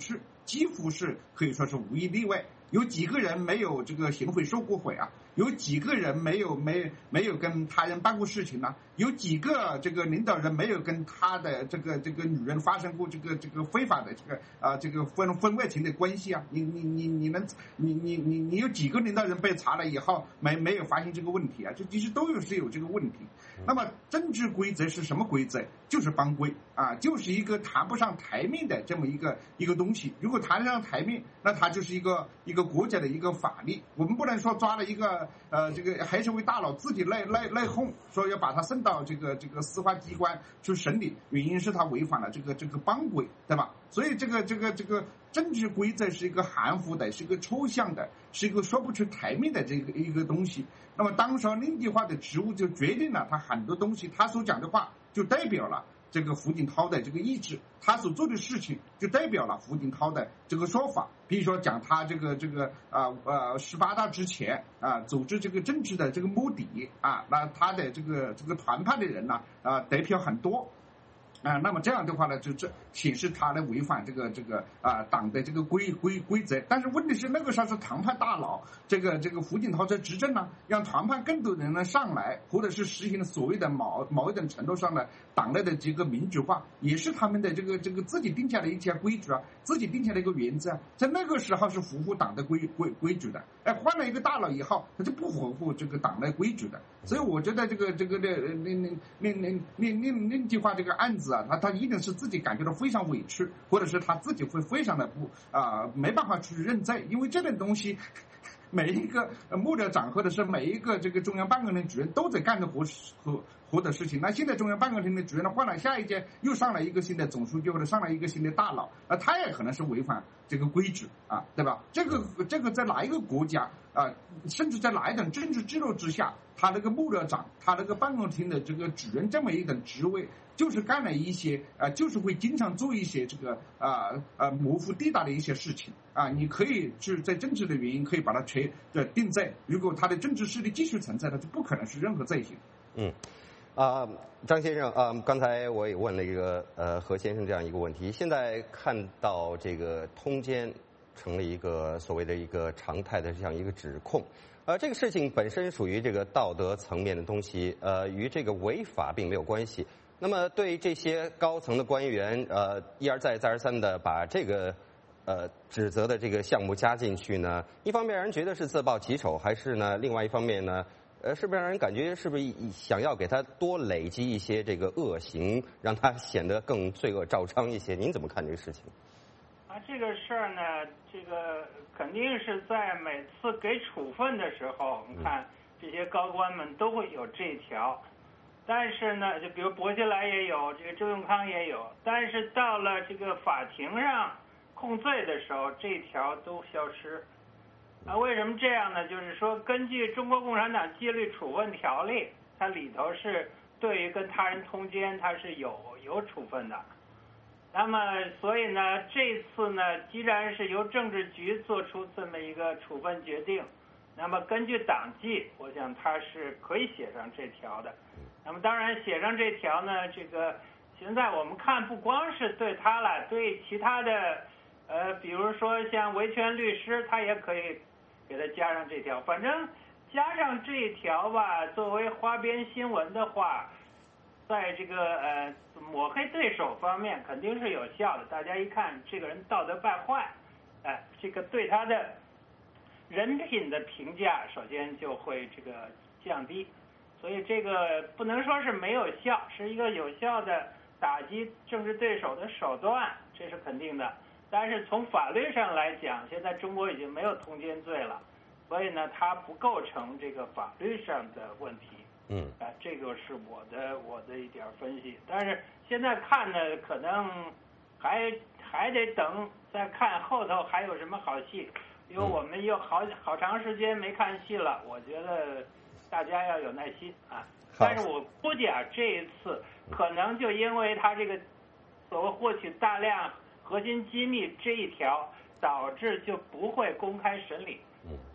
几乎是可以说是无一例外。有几个人没有这个行贿受过贿啊？有几个人没有没没有跟他人办过事情呢、啊？有几个这个领导人没有跟他的这个这个女人发生过这个这个非法的这个啊、呃、这个婚婚外情的关系啊？你你你你能你你你你有几个领导人被查了以后没没有发现这个问题啊？这其实都有是有这个问题。那么政治规则是什么规则？就是帮规啊，就是一个谈不上台面的这么一个一个东西。如果谈得上台面，那它就是一个一个国家的一个法律。我们不能说抓了一个呃这个黑社会大佬自己内内内讧，说要把他送到这个这个司法机关去审理，原因是他违反了这个这个帮规，对吧？所以这个这个这个政治规则是一个含糊的，是一个抽象的，是一个说不出台面的这个一个东西。那么当时令计划的职务就决定了他很多东西，他所讲的话就代表了这个胡锦涛的这个意志，他所做的事情就代表了胡锦涛的这个说法。比如说讲他这个这个啊呃十八大之前啊组织这个政治的这个目的啊，那他的这个这个团派的人呢啊得票很多。啊，那么这样的话呢，就这显示他呢违反这个这个啊党的这个规规规则。但是问题是那个时候是团派大佬，这个这个胡锦涛在执政呢，让团派更多人呢上来，或者是实行所谓的某某一种程度上的党内的这个民主化，也是他们的这个这个自己定下的一条规矩啊，自己定下的一个原则啊，在那个时候是符合党的规规规矩的。哎，换了一个大佬以后，他就不符合这个党内规矩的。所以我觉得这个这个那那那那那那那那句话这个案子啊，他他一定是自己感觉到非常委屈，或者是他自己会非常的不啊、呃、没办法去认罪，因为这种东西。每一个幕僚长或者是每一个这个中央办公厅主任都在干的活活活的事情。那现在中央办公厅的主任换了，下一届又上来一个新的总书记或者上来一个新的大佬，那他也可能是违反这个规矩啊，对吧？这个这个在哪一个国家啊，甚至在哪一种政治制度之下，他那个幕僚长，他那个办公厅的这个主任这么一种职位，就是干了一些啊、呃，就是会经常做一些这个啊啊、呃、模糊地带的一些事情啊。你可以是在政治的原因可以把它全的定罪，如果他的政治势力继续存在，他就不可能是任何罪行。 嗯。啊、呃，张先生啊、呃，刚才我也问了一个呃何先生这样一个问题。现在看到这个通奸成了一个所谓的一个常态的这样一个指控，呃，这个事情本身属于这个道德层面的东西，呃，与这个违法并没有关系。那么对这些高层的官员，呃，一而再再而三的把这个呃指责的这个项目加进去呢，一方面让人觉得是自曝其丑，还是呢，另外一方面呢？呃，是不是让人感觉是不是想要给他多累积一些这个恶行，让他显得更罪恶昭彰一些？您怎么看这个事情？ 啊，这个事儿呢，这个肯定是在每次给处分的时候，我们看这些高官们都会有这条，但是呢，就比如薄熙来也有，这个周永康也有，但是到了这个法庭上控罪的时候，这条都消失。啊，为什么这样呢？就是说，根据中国共产党纪律处分条例，它里头是对于跟他人通奸，它是有有处分的。那么，所以呢，这次呢，既然是由政治局做出这么一个处分决定，那么根据党纪，我想它是可以写上这条的。那么，当然写上这条呢，这个现在我们看，不光是对他了，对其他的，呃，比如说像维权律师，他也可以。给他加上这条，反正加上这一条吧，作为花边新闻的话，在这个呃抹黑对手方面肯定是有效的。大家一看这个人道德败坏，哎、呃，这个对他的人品的评价首先就会这个降低，所以这个不能说是没有效，是一个有效的打击政治对手的手段，这是肯定的。但是从法律上来讲，现在中国已经没有通奸罪了，所以呢，它不构成这个法律上的问题。 嗯， 啊，这个是我的我的一点分析。但是现在看呢，可能还还得等再看后头还有什么好戏，因为我们有好好长时间没看戏了。我觉得大家要有耐心啊。但是我估计啊，这一次可能就因为他这个所谓获取大量核心机密这一条，导致就不会公开审理。 嗯，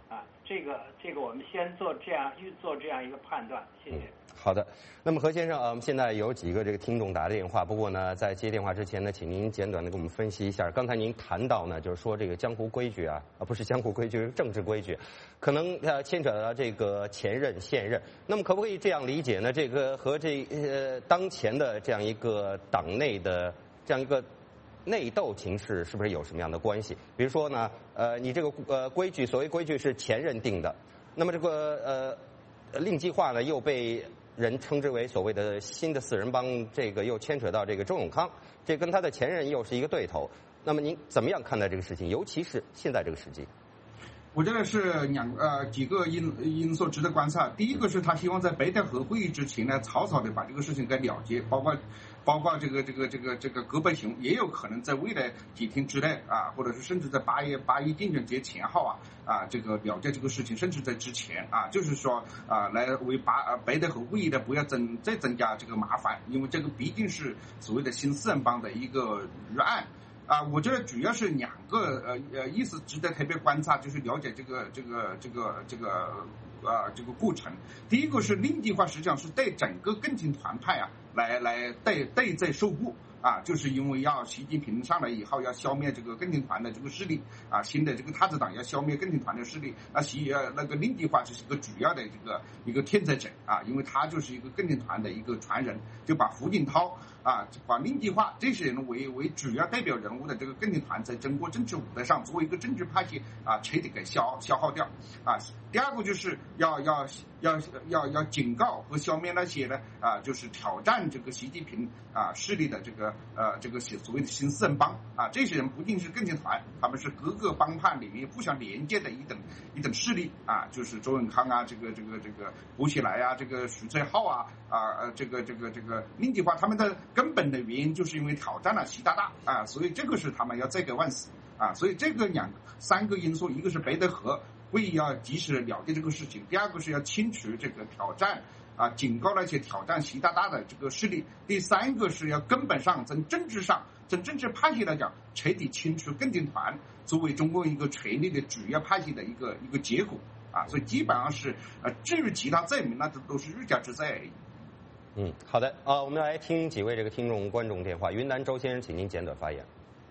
啊，这个这个我们先做这样预做这样一个判断，谢谢。 好的，那么何先生啊，我们现在有几个这个听众打电话，不过呢，在接电话之前呢，请您简短的给我们分析一下。刚才您谈到呢，就是说这个江湖规矩啊，啊不是江湖规矩，是政治规矩，可能呃牵扯到这个前任、现任。那么可不可以这样理解呢？这个和这呃当前的这样一个党内的这样一个内斗情势，是不是有什么样的关系？比如说呢，呃，你这个呃规矩，所谓规矩是前任定的，那么这个呃令计划呢又被人称之为所谓的新的四人帮，这个又牵扯到这个周永康，这跟他的前任又是一个对头。那么您怎么样看待这个事情？尤其是现在这个时机？ 我觉得是两呃几个因因素值得观察。第一个是他希望在北戴河会议之前呢，草草的把这个事情给了结，包括包括这个这个这个这个戈贝熊也有可能在未来几天之内啊，或者是甚至在八月八一电影节前后啊啊这个了结这个事情，甚至在之前啊，就是说啊来为八呃北戴河会议呢不要增再增加这个麻烦，因为这个毕竟是所谓的新四人帮的一个预案。啊，我觉得主要是两个呃呃意思值得特别观察，就是了解这个这个这个这个呃这个过程。第一个是令计划实际上是对整个更新团派啊来来对对在受雇啊，就是因为要习近平上来以后要消灭这个更新团的这个势力啊，新的这个太子党要消灭更新团的势力，那习呃那个令计划就是一个主要的这个一个天才者啊，因为他就是一个更新团的一个传人，就把胡锦涛啊，把令计划这些人为为主要代表人物的这个更新团，在中国政治舞台上作为一个政治派系啊，彻底给消消耗掉啊。第二个就是要要要要要警告和消灭那些呢啊，就是挑战这个习近平啊势力的这个呃这个所谓的新四人帮啊，这些人不仅是更新团，他们是各个帮派里面互相连接的一等一等势力啊，就是周永康啊，这个这个这个胡起来啊，这个徐翠浩啊啊呃这个这个这个令计划，他们的根本的原因就是因为挑战了习大大啊，所以这个是他们要罪该万死啊，所以这个两三个因素，一个是北戴河会议要及时了解这个事情，第二个是要清除这个挑战啊，警告那些挑战习大大的这个势力，第三个是要根本上从政治上从政治派系来讲彻底清除更新团作为中国一个权力的主要派系的一个一个结果啊，所以基本上是呃至于其他罪名那都都是欲加之罪而已。 嗯，好的啊，我们来听几位这个听众观众电话。云南周先生，请您简短发言。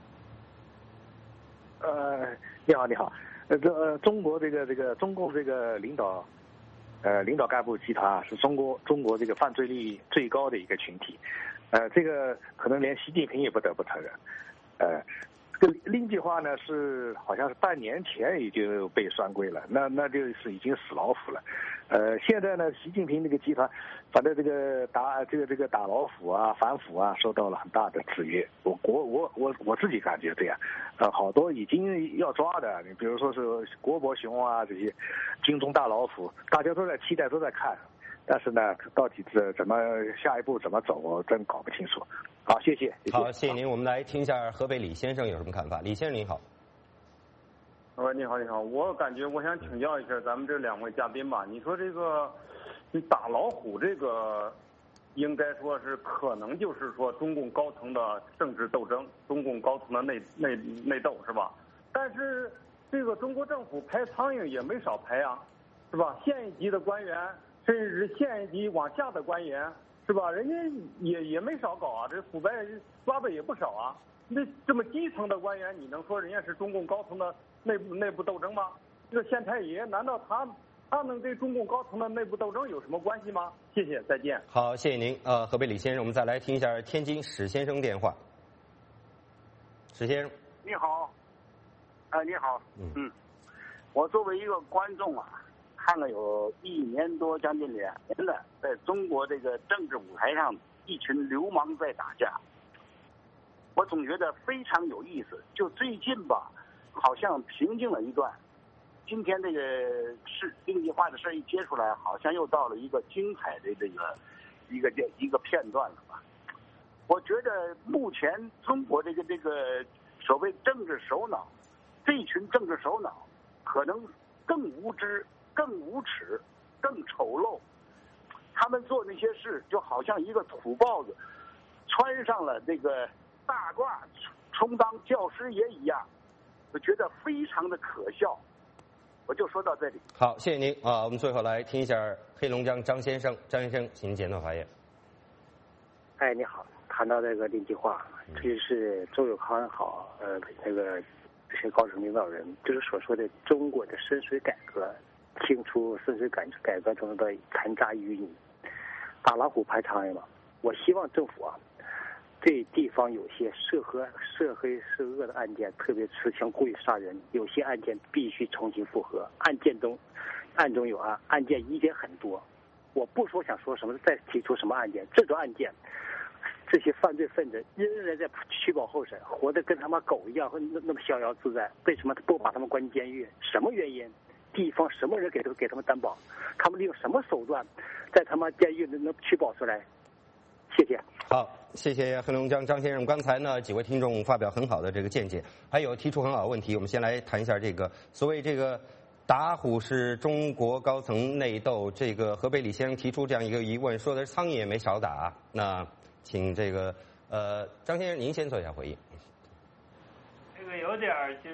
呃，你好，你好，呃，这呃，中国这个这个中共这个领导，呃，领导干部集团啊，是中国中国这个犯罪率最高的一个群体，呃，这个可能连习近平也不得不承认，呃。这个令计划呢是好像是半年前已经被双规了，那那就是已经死老虎了。呃，现在呢，习近平这个集团，反正这个打这个这个打老虎啊、反腐啊，受到了很大的制约。我我我我我自己感觉这样，呃，好多已经要抓的，你比如说是国博熊啊这些京中大老虎，大家都在期待，都在看。但是呢，到底是怎么下一步怎么走，我真搞不清楚。好，谢谢。谢谢好，谢谢您。我们来听一下河北李先生有什么看法。李先生您好。 喂，你好，你好。我感觉我想请教一下咱们这两位嘉宾吧。你说这个，你打老虎这个，应该说是可能就是说中共高层的政治斗争，中共高层的内内内斗是吧？但是这个中国政府排苍蝇也没少排啊，是吧？县一级的官员。甚至是县一级往下的官员，是吧？人家也也没少搞啊，这腐败抓的也不少啊。那这么基层的官员，你能说人家是中共高层的内部内部斗争吗？这个县太爷，难道他他能跟中共高层的内部斗争有什么关系吗？谢谢，再见。 好，谢谢您。呃，河北李先生，我们再来听一下天津史先生电话。史先生， 你好，啊、呃，你好，嗯嗯，我作为一个观众啊。看了有一年多，将近两年了，在中国这个政治舞台上，一群流氓在打架，我总觉得非常有意思。就最近吧，好像平静了一段，今天这个事令计划的事一接出来，好像又到了一个精彩的这个一个一个片段了吧。我觉得目前中国这个这个所谓政治首脑，这群政治首脑可能更无知。更无耻，更丑陋。他们做那些事，就好像一个土包子穿上了那个大褂，充当教师爷一样，我觉得非常的可笑。 我就说到这里。 好，谢谢您啊。我们最后来听一下黑龙江张先生，张先生，请您简短发言。 哎，你好，谈到这个零计划，这就是周永康好，呃，那个这些高层领导人，就是所说的中国的深水改革，清除深水改改革中的残渣淤泥，打老虎拍苍蝇嘛。我希望政府啊，对地方有些涉黑涉黑涉恶的案件，特别持枪故意杀人，有些案件必须重新复核。案件中，案中有案，案件疑点很多。我不说想说什么，再提出什么案件，这种案件，这些犯罪分子仍然在取保候审，活得跟他妈狗一样，那那么逍遥自在。为什么不把他们关进监狱？什么原因？地方什么人给他给他们担保？他们利用什么手段，在他妈监狱能取保出来？谢谢。 好，谢谢黑龙江张先生。刚才呢，几位听众发表很好的这个见解，还有提出很好的问题。我们先来谈一下这个所谓这个打虎是中国高层内斗。这个河北李先生提出这样一个疑问，说的苍蝇也没少打。那请这个呃张先生您先做一下回应。 这个有点就是，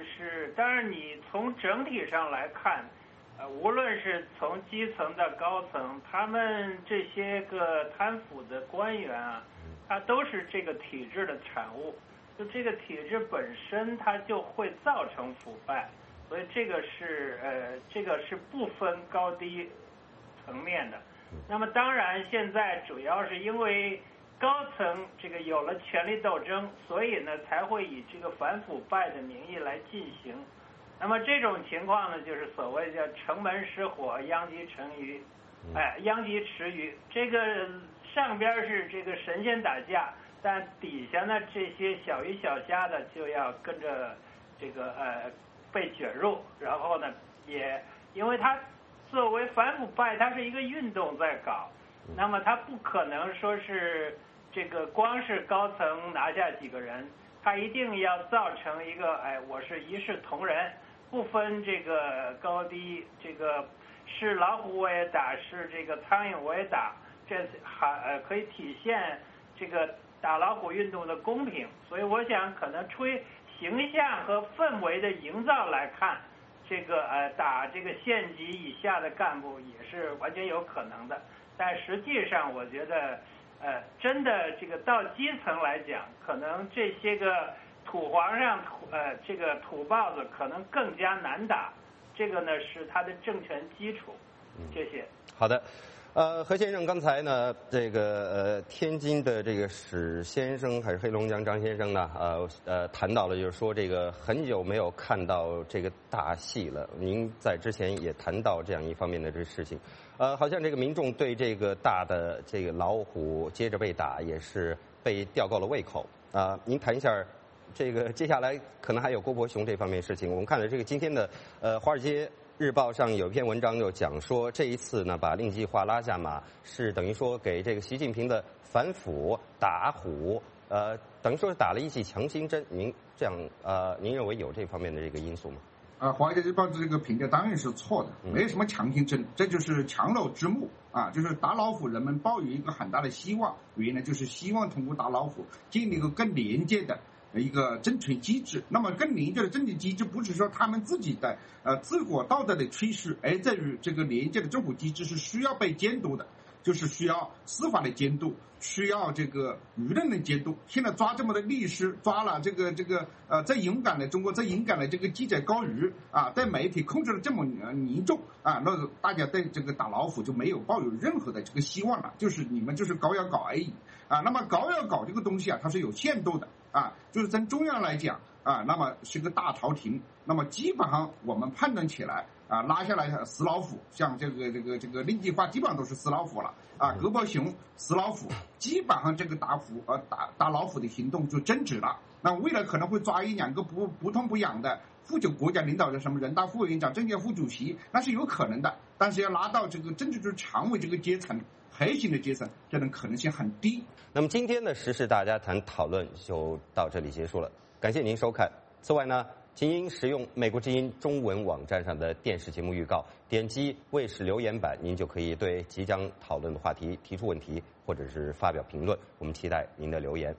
当然你从整体上来看。呃，无论是从基层到高层，他们这些个贪腐的官员啊，他都是这个体制的产物。就这个体制本身，它就会造成腐败，所以这个是呃，这个是不分高低层面的。那么当然，现在主要是因为高层这个有了权力斗争，所以呢才会以这个反腐败的名义来进行。那么这种情况呢，就是所谓叫城门失火，殃及池鱼，哎，殃及池鱼。这个上边是这个神仙打架，但底下呢这些小鱼小虾的就要跟着这个呃被卷入，然后呢也因为它作为反腐败，它是一个运动在搞，那么它不可能说是这个光是高层拿下几个人，它一定要造成一个哎我是一视同仁。不分这个高低，这个是老虎我也打，是这个苍蝇我也打，这还呃可以体现这个打老虎运动的公平。所以我想，可能出于形象和氛围的营造来看，这个呃打这个县级以下的干部也是完全有可能的。但实际上，我觉得呃真的这个到基层来讲，可能这些个。土皇上土呃这个土豹子可能更加难打，这个呢是他的政权基础。谢谢。 好的，呃，何先生刚才呢，这个呃天津的这个史先生还是黑龙江张先生呢，呃呃谈到了，就是说这个很久没有看到这个大戏了。您在之前也谈到这样一方面的这个事情，呃，好像这个民众对这个大的这个老虎接着被打也是被吊够了胃口啊、呃。您谈一下。这个接下来可能还有郭伯雄这方面事情。我们看了这个今天的呃《华尔街日报》上有一篇文章，就讲说这一次呢把令计划拉下马，是等于说给这个习近平的反腐打虎，呃，等于说是打了一剂强心针。您这样呃，您认为有这方面的这个因素吗？ 啊，《华尔街日报》的这个评价当然是错的，没有什么强心针，这就是强弩之末啊！就是打老虎，人们抱有一个很大的希望，原因呢就是希望通过打老虎建立一个更廉洁的。一个政权机制，那么更廉洁的政治机制不是说他们自己的呃自我道德的吹嘘，而在于这个廉洁的政府机制是需要被监督的，就是需要司法的监督，需要这个舆论的监督。现在抓这么多律师，抓了这个这个呃，在勇敢的中国，在勇敢的这个记者高瑜啊，在媒体控制了这么严重啊，那大家对这个打老虎就没有抱有任何的这个希望了，就是你们就是搞要搞而已啊。那么搞要搞这个东西啊，它是有限度的。啊，就是从中央来讲啊，那么是个大朝廷，那么基本上我们判断起来啊，拉下来死老虎，像这个这个这个令计划基本上都是死老虎了啊，葛伯雄死老虎，基本上这个打虎呃打打老虎的行动就终止了。那未来可能会抓一两个不不痛不痒的负责国家领导人，什么人大副委员长、政协副主席，那是有可能的，但是要拉到这个政治局常委这个阶层。核心的阶层，这种可能性很低。 那么今天的时事大家谈讨论就到这里结束了，感谢您收看。此外呢，请您使用美国之音中文网站上的电视节目预告，点击卫视留言板，您就可以对即将讨论的话题提出问题，或者是发表评论。我们期待您的留言。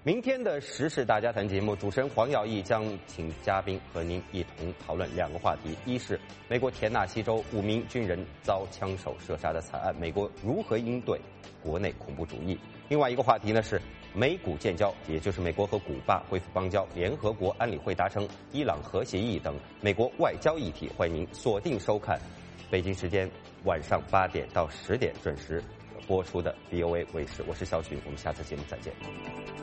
明天的时事大家谈节目，主持人黄耀义将请嘉宾和您一同讨论两个话题：一是美国田纳西州五名军人遭枪手射杀的惨案，美国如何应对国内恐怖主义；另外一个话题呢是美古建交，也就是美国和古巴恢复邦交，联合国安理会达成伊朗核协议等美国外交议题。欢迎您锁定收看北京时间晚上八点到十点准时播出的 V O A 卫视，我是肖群，我们下次节目再见。